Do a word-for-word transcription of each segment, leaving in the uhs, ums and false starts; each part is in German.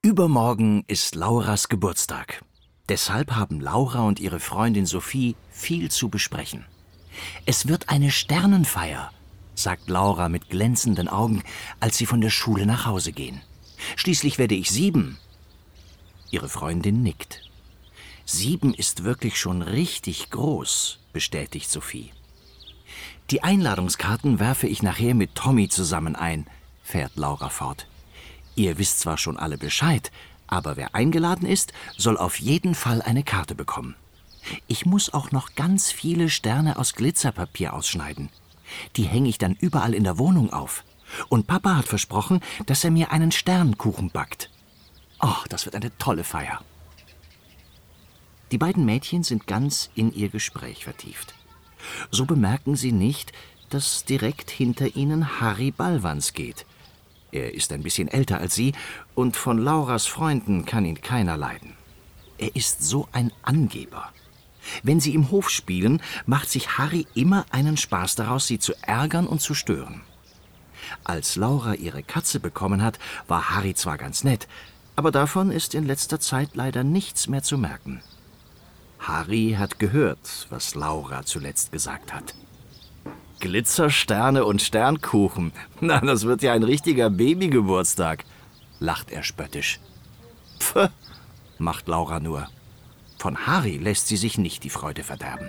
Übermorgen ist Lauras Geburtstag. Deshalb haben Laura und ihre Freundin Sophie viel zu besprechen. Es wird eine Sternenfeier, sagt Laura mit glänzenden Augen, als sie von der Schule nach Hause gehen. Schließlich werde ich sieben. Ihre Freundin nickt. Sieben ist wirklich schon richtig groß, bestätigt Sophie. Die Einladungskarten werfe ich nachher mit Tommy zusammen ein, fährt Laura fort. Ihr wisst zwar schon alle Bescheid, aber wer eingeladen ist, soll auf jeden Fall eine Karte bekommen. Ich muss auch noch ganz viele Sterne aus Glitzerpapier ausschneiden. Die hänge ich dann überall in der Wohnung auf. Und Papa hat versprochen, dass er mir einen Sternkuchen backt. Oh, das wird eine tolle Feier. Die beiden Mädchen sind ganz in ihr Gespräch vertieft. So bemerken sie nicht, dass direkt hinter ihnen Harry Balvans geht. Er ist ein bisschen älter als sie und von Lauras Freunden kann ihn keiner leiden. Er ist so ein Angeber. Wenn sie im Hof spielen, macht sich Harry immer einen Spaß daraus, sie zu ärgern und zu stören. Als Laura ihre Katze bekommen hat, war Harry zwar ganz nett, aber davon ist in letzter Zeit leider nichts mehr zu merken. Harry hat gehört, was Laura zuletzt gesagt hat. Glitzersterne und Sternkuchen. Na, das wird ja ein richtiger Babygeburtstag, lacht er spöttisch. Pff, macht Laura nur. Von Harry lässt sie sich nicht die Freude verderben.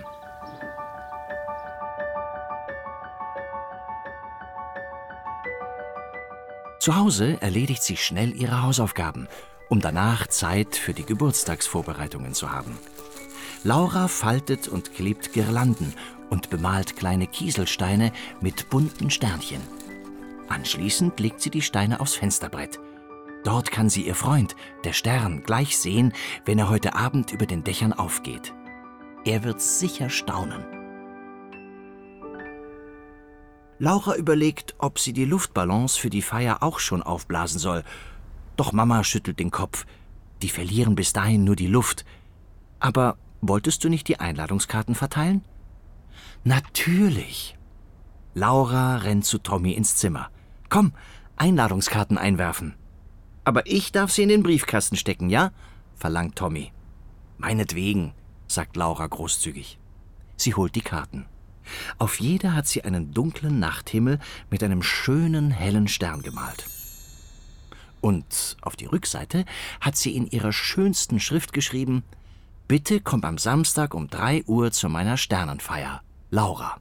Zu Hause erledigt sie schnell ihre Hausaufgaben, um danach Zeit für die Geburtstagsvorbereitungen zu haben. Laura faltet und klebt Girlanden und bemalt kleine Kieselsteine mit bunten Sternchen. Anschließend legt sie die Steine aufs Fensterbrett. Dort kann sie ihr Freund, der Stern, gleich sehen, wenn er heute Abend über den Dächern aufgeht. Er wird sicher staunen. Laura überlegt, ob sie die Luftballons für die Feier auch schon aufblasen soll. Doch Mama schüttelt den Kopf. Die verlieren bis dahin nur die Luft. Aber wolltest du nicht die Einladungskarten verteilen? Natürlich. Laura rennt zu Tommy ins Zimmer. Komm, Einladungskarten einwerfen. Aber ich darf sie in den Briefkasten stecken, ja? Verlangt Tommy. Meinetwegen, sagt Laura großzügig. Sie holt die Karten. Auf jeder hat sie einen dunklen Nachthimmel mit einem schönen, hellen Stern gemalt. Und auf die Rückseite hat sie in ihrer schönsten Schrift geschrieben: Bitte komm am Samstag um drei Uhr zu meiner Sternenfeier. Laura.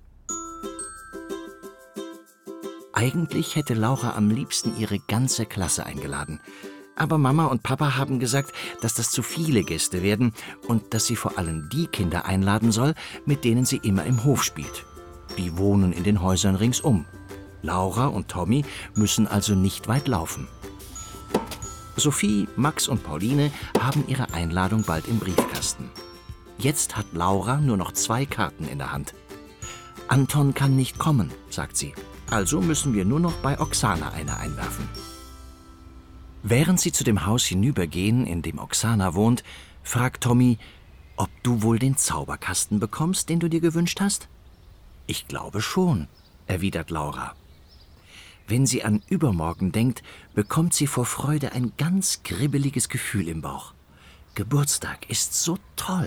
Eigentlich hätte Laura am liebsten ihre ganze Klasse eingeladen. Aber Mama und Papa haben gesagt, dass das zu viele Gäste werden und dass sie vor allem die Kinder einladen soll, mit denen sie immer im Hof spielt. Die wohnen in den Häusern ringsum. Laura und Tommy müssen also nicht weit laufen. Sophie, Max und Pauline haben ihre Einladung bald im Briefkasten. Jetzt hat Laura nur noch zwei Karten in der Hand. Anton kann nicht kommen, sagt sie. Also müssen wir nur noch bei Oksana eine einwerfen. Während sie zu dem Haus hinübergehen, in dem Oksana wohnt, fragt Tommy, ob du wohl den Zauberkasten bekommst, den du dir gewünscht hast? Ich glaube schon, erwidert Laura. Wenn sie an übermorgen denkt, bekommt sie vor Freude ein ganz kribbeliges Gefühl im Bauch. Geburtstag ist so toll.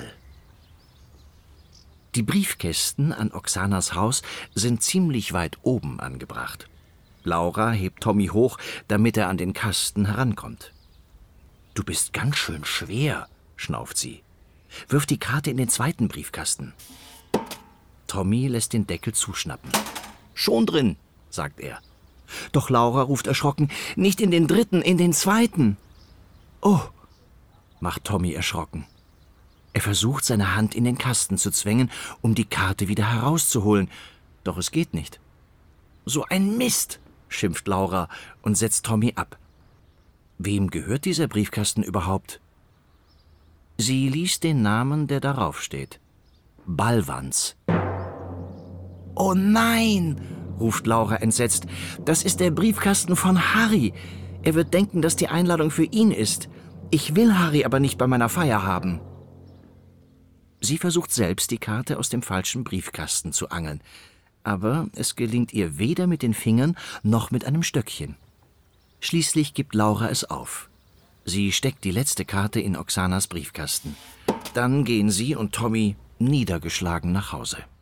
Die Briefkästen an Oksanas Haus sind ziemlich weit oben angebracht. Laura hebt Tommy hoch, damit er an den Kasten herankommt. »Du bist ganz schön schwer«, schnauft sie. »Wirf die Karte in den zweiten Briefkasten.« Tommy lässt den Deckel zuschnappen. »Schon drin«, sagt er. Doch Laura ruft erschrocken, »nicht in den dritten, in den zweiten.« »Oh«, macht Tommy erschrocken. Er versucht, seine Hand in den Kasten zu zwängen, um die Karte wieder herauszuholen. Doch es geht nicht. »So ein Mist«, schimpft Laura und setzt Tommy ab. Wem gehört dieser Briefkasten überhaupt? Sie liest den Namen, der darauf steht. Balvans. »Oh nein«, ruft Laura entsetzt. »Das ist der Briefkasten von Harry. Er wird denken, dass die Einladung für ihn ist. Ich will Harry aber nicht bei meiner Feier haben.« Sie versucht selbst, die Karte aus dem falschen Briefkasten zu angeln. Aber es gelingt ihr weder mit den Fingern noch mit einem Stöckchen. Schließlich gibt Laura es auf. Sie steckt die letzte Karte in Oxanas Briefkasten. Dann gehen sie und Tommy niedergeschlagen nach Hause.